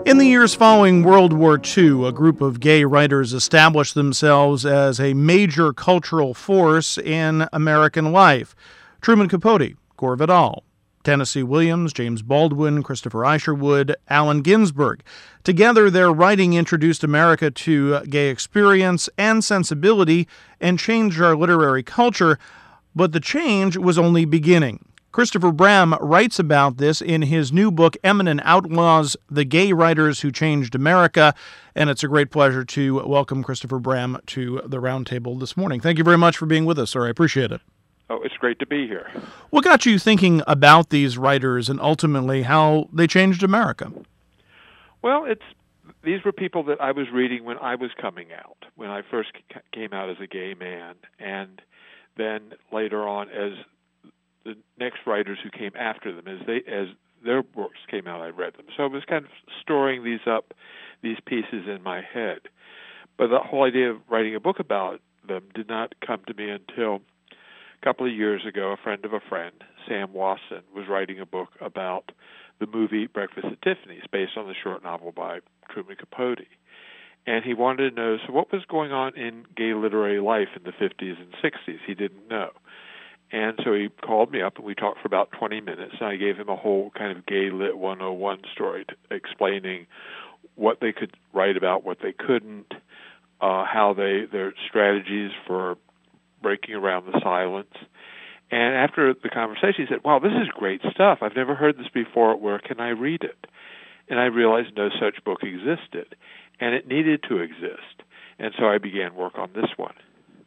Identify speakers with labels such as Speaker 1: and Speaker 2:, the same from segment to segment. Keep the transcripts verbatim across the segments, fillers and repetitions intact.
Speaker 1: In the years following World War Two, a group of gay writers established themselves as a major cultural force in American life. Truman Capote, Gore Vidal, Tennessee Williams, James Baldwin, Christopher Isherwood, Allen Ginsberg. Together, their writing introduced America to gay experience and sensibility and changed our literary culture, but the change was only beginning. Christopher Bram writes about this in his new book, Eminent Outlaws, The Gay Writers Who Changed America, and it's a great pleasure to welcome Christopher Bram to the roundtable this morning. Thank you very much for being with us, sir. I appreciate it.
Speaker 2: Oh, it's great to be here.
Speaker 1: What got you thinking about these writers and ultimately how they changed America?
Speaker 2: Well, it's these were people that I was reading when I was coming out, when I first came out as a gay man, and then later on as the next writers who came after them, as they as their works came out, I read them. So I was kind of storing these up, these pieces in my head. But the whole idea of writing a book about them did not come to me until a couple of years ago. A friend of a friend, Sam Wasson, was writing a book about the movie Breakfast at Tiffany's, based on the short novel by Truman Capote. And he wanted to know, so what was going on in gay literary life in the fifties and sixties? He didn't know. And so he called me up, and we talked for about twenty minutes, and I gave him a whole kind of Gay Lit one oh one story to, explaining what they could write about, what they couldn't, uh, how they their strategies for breaking around the silence. And after the conversation, he said, wow, this is great stuff. I've never heard this before. Where can I read it? And I realized no such book existed, and it needed to exist. And so I began work on this one.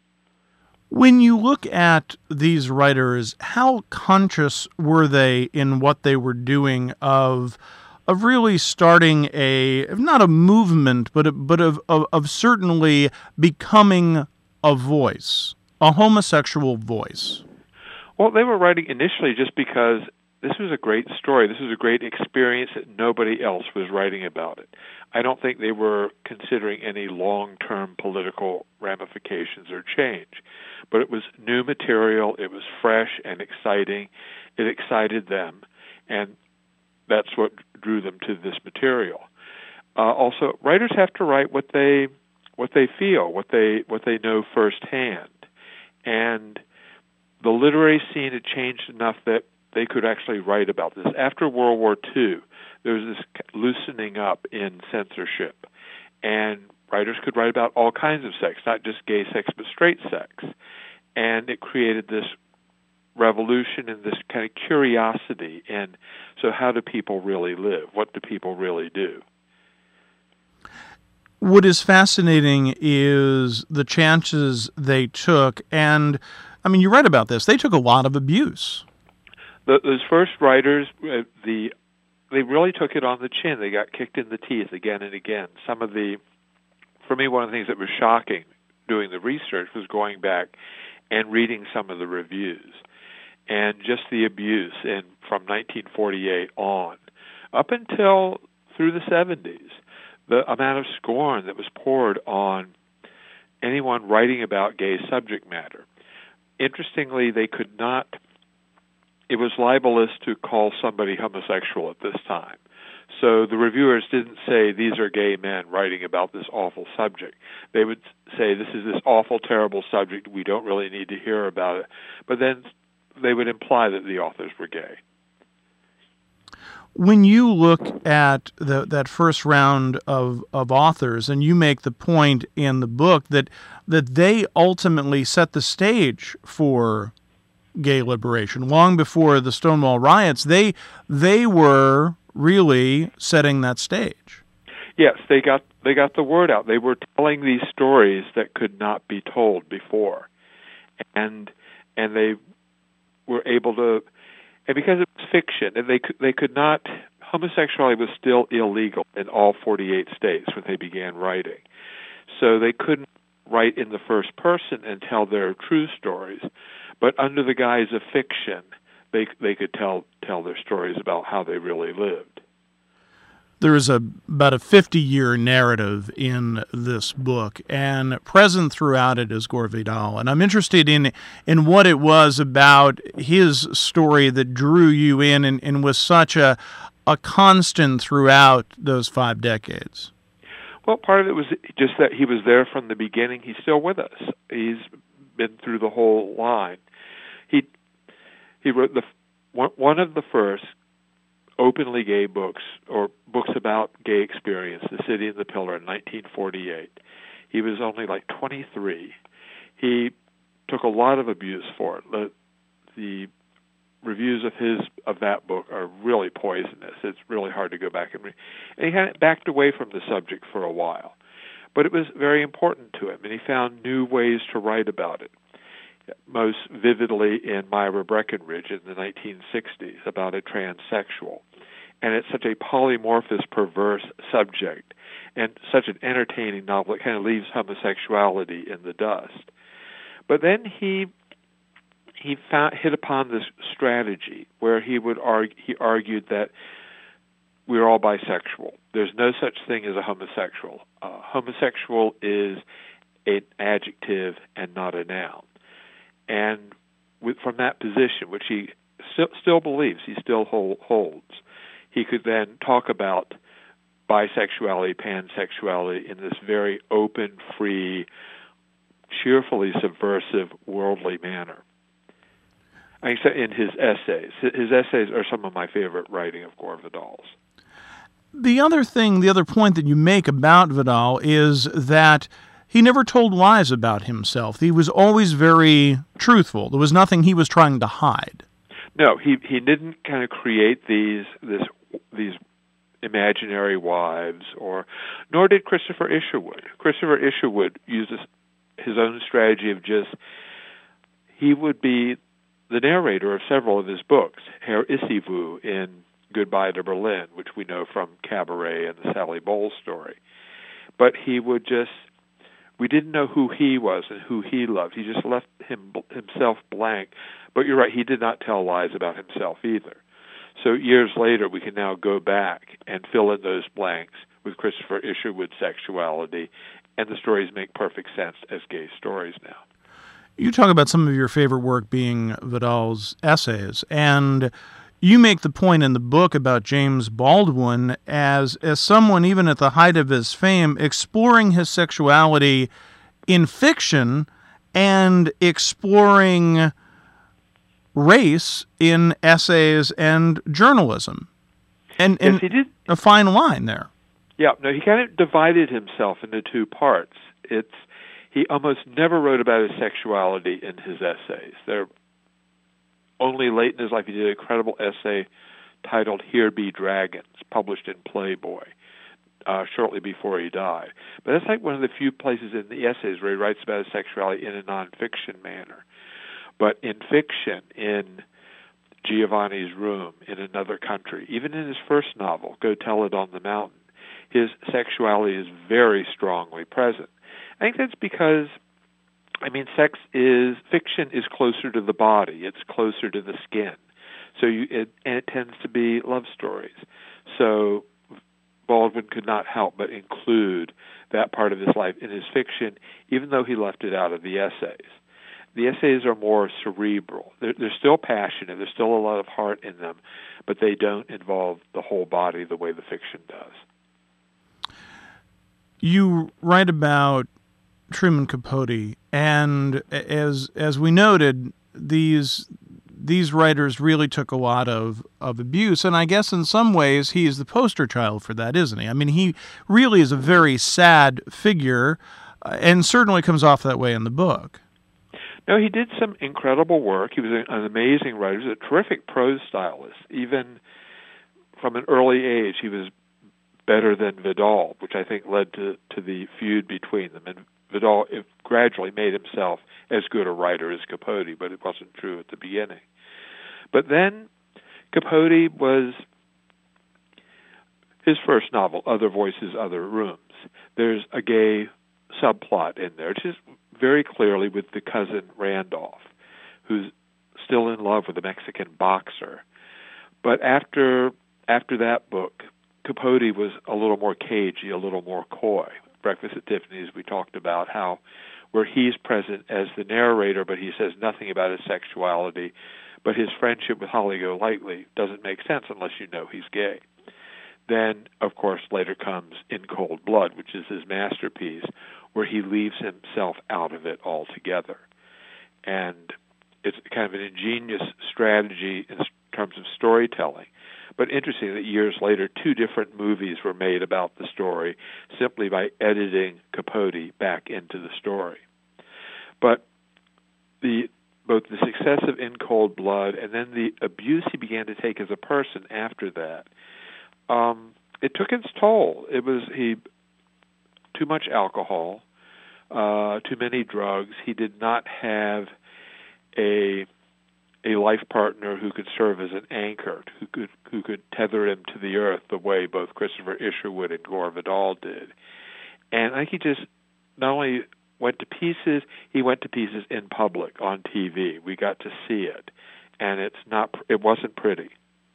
Speaker 1: When you look at these writers, how conscious were they in what they were doing of of really starting a, not a movement, but a, but of, of of certainly becoming a voice, a homosexual voice?
Speaker 2: Well, they were writing initially just because this was a great story. This was a great experience that nobody else was writing about it. I don't think they were considering any long-term political ramifications or change. But it was new material, it was fresh and exciting, it excited them, and that's what drew them to this material. Uh, also, writers have to write what they what they feel, what they what they know firsthand. And the literary scene had changed enough that they could actually write about this. After World War Two, there was this loosening up in censorship, and writers could write about all kinds of sex, not just gay sex, but straight sex. And it created this revolution and this kind of curiosity. And so how do people really live? What do people really do?
Speaker 1: What is fascinating is the chances they took. And, I mean, you read about this. They took a lot of abuse.
Speaker 2: The, those first writers, uh, the they really took it on the chin. They got kicked in the teeth again and again. Some of the For me, one of the things that was shocking doing the research was going back and reading some of the reviews and just the abuse in from nineteen forty-eight on up until through the seventies, the amount of scorn that was poured on anyone writing about gay subject matter. Interestingly, they could not, it was libelous to call somebody homosexual at this time. So the reviewers didn't say, these are gay men writing about this awful subject. They would say, this is this awful, terrible subject. We don't really need to hear about it. But then they would imply that the authors were gay.
Speaker 1: When you look at the, that first round of, of authors, and you make the point in the book that that they ultimately set the stage for gay liberation, long before the Stonewall riots, they they were really setting that stage.
Speaker 2: Yes, they got they got the word out. They were telling these stories that could not be told before, and and they were able to, and because it was fiction, and they could they could not. Homosexuality was still illegal in all forty-eight states when they began writing, so they couldn't write in the first person and tell their true stories, but under the guise of fiction, they they could tell tell their stories about how they really lived.
Speaker 1: There is a about a fifty-year narrative in this book, and present throughout it is Gore Vidal. And I'm interested in in what it was about his story that drew you in and, and was such a a constant throughout those five decades?
Speaker 2: Well, part of it was just that he was there from the beginning. He's still with us. He's been through the whole line. He he wrote the one, one of the first openly gay books, or books about gay experience, The City and the Pillar, in nineteen forty-eight. He was only like twenty-three. He took a lot of abuse for it. The, the reviews of his of that book are really poisonous. It's really hard to go back and read. And he kind of backed away from the subject for a while. But it was very important to him, and he found new ways to write about it. Most vividly in Myra Breckinridge in the nineteen sixties, about a transsexual. And it's such a polymorphous, perverse subject, and such an entertaining novel. It kind of leaves homosexuality in the dust. But then he he found, hit upon this strategy where he would argue, he argued that we're all bisexual. There's no such thing as a homosexual. Uh, homosexual is an adjective and not a noun. And with, from that position, which he still, still believes, he still hold, holds, he could then talk about bisexuality, pansexuality in this very open, free, cheerfully subversive, worldly manner. I think in his essays. His essays are some of my favorite writing of Gore Vidal's.
Speaker 1: The other thing, the other point that you make about Vidal is that he never told lies about himself. He was always very truthful. There was nothing he was trying to hide.
Speaker 2: No, he he didn't kind of create these this these imaginary wives, or nor did Christopher Isherwood. Christopher Isherwood uses his own strategy of just, he would be the narrator of several of his books. Herr Issyvu in Goodbye to Berlin, which we know from Cabaret and the Sally Bowles story. But he would just, we didn't know who he was and who he loved. He just left him himself blank. But you're right, he did not tell lies about himself either. So years later, we can now go back and fill in those blanks with Christopher Isherwood's sexuality, and the stories make perfect sense as gay stories now.
Speaker 1: You talk about some of your favorite work being Vidal's essays, and you make the point in the book about James Baldwin as as someone, even at the height of his fame, exploring his sexuality in fiction and exploring race in essays and journalism. And, and
Speaker 2: yes, he did.
Speaker 1: A fine line there.
Speaker 2: Yeah, no, he kind of divided himself into two parts. It's He almost never wrote about his sexuality in his essays. They're only late in his life he did an incredible essay titled Here Be Dragons, published in Playboy, uh, shortly before he died. But that's like one of the few places in the essays where he writes about his sexuality in a nonfiction manner. But in fiction, in Giovanni's Room, in Another Country, even in his first novel, Go Tell It on the Mountain, his sexuality is very strongly present. I think that's because, I mean, sex is, fiction is closer to the body. It's closer to the skin. So you, it, and it tends to be love stories. So Baldwin could not help but include that part of his life in his fiction, even though he left it out of the essays. The essays are more cerebral. They're, they're still passionate. There's still a lot of heart in them, but they don't involve the whole body the way the fiction does.
Speaker 1: You write about Truman Capote, and as as we noted, these these writers really took a lot of, of abuse, and I guess in some ways he is the poster child for that, isn't he? I mean, he really is a very sad figure, uh, and certainly comes off that way in the book.
Speaker 2: No, he did some incredible work. He was an amazing writer. He was a terrific prose stylist. Even from an early age, he was better than Vidal, which I think led to, to the feud between them. And Vidal gradually made himself as good a writer as Capote, but it wasn't true at the beginning. But then Capote was, his first novel, Other Voices, Other Rooms. There's a gay subplot in there, just very clearly with the cousin Randolph, who's still in love with a Mexican boxer. But after after that book, Capote was a little more cagey, a little more coy. Breakfast at Tiffany's, we talked about how where he's present as the narrator, but he says nothing about his sexuality, but his friendship with Holly Golightly doesn't make sense unless you know he's gay. then, of course, later comes In Cold Blood, which is his masterpiece, where he leaves himself out of it altogether. And it's kind of an ingenious strategy in terms of storytelling. But interesting that years later, two different movies were made about the story simply by editing Capote back into the story. But the both the success of In Cold Blood and then the abuse he began to take as a person after that, um, it took its toll. It was he too much alcohol, uh, too many drugs. He did not have a a life partner who could serve as an anchor, who could who could tether him to the earth the way both Christopher Isherwood and Gore Vidal did. And I think he just not only went to pieces, he went to pieces in public on T V. We got to see it, and it's not it wasn't pretty.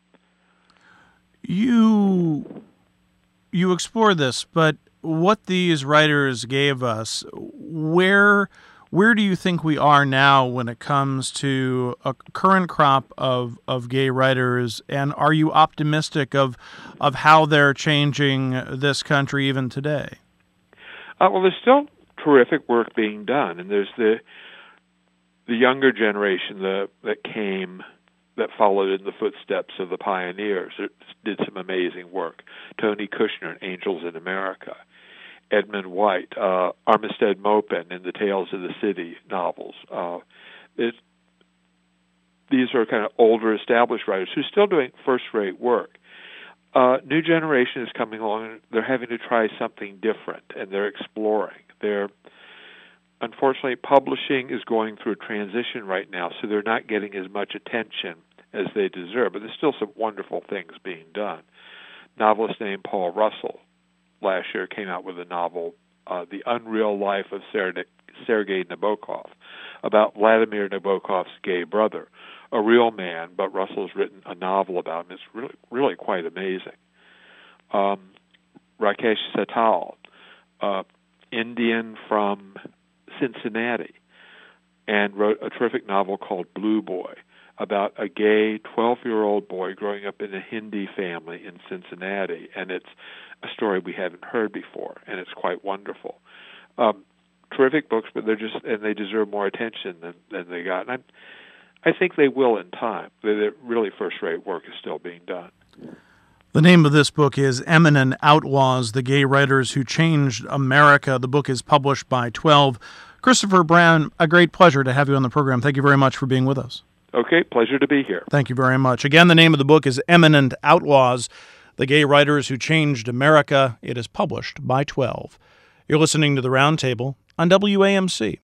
Speaker 1: You you explore this, but what these writers gave us, where where do you think we are now when it comes to a current crop of, of gay writers, and are you optimistic of of how they're changing this country even today?
Speaker 2: Uh, well, there's still terrific work being done, and there's the the younger generation that that came that followed in the footsteps of the pioneers. It did some amazing work. Tony Kushner in Angels in America, Edmund White, uh, Armistead Maupin in the Tales of the City novels. Uh, it, these are kind of older, established writers who are still doing first-rate work. Uh, new generation is coming along, and they're having to try something different, and they're exploring. They're unfortunately, publishing is going through a transition right now, so they're not getting as much attention as they deserve. But there's still some wonderful things being done. Novelist named Paul Russell last year came out with a novel, uh, The Unreal Life of Ser- Sergei Nabokov, about Vladimir Nabokov's gay brother, a real man, but Russell's written a novel about him. It's really, really quite amazing. Um, Rakesh Setal, uh, Indian from Cincinnati, and wrote a terrific novel called Blue Boy about a gay twelve-year-old boy growing up in a Hindi family in Cincinnati, and it's a story we haven't heard before, and it's quite wonderful. Um, terrific books, but they're just and they deserve more attention than, than they got. And I, I think they will in time. They're really first-rate work is still being done.
Speaker 1: The name of this book is Eminent Outlaws, The Gay Writers Who Changed America. The book is published by twelve. Christopher Brown, a great pleasure to have you on the program. Thank you very much for being with us.
Speaker 2: Okay, pleasure to be here.
Speaker 1: Thank you very much. Again, the name of the book is Eminent Outlaws, The Gay Writers Who Changed America. It is published by twelve. You're listening to The Roundtable on W A M C.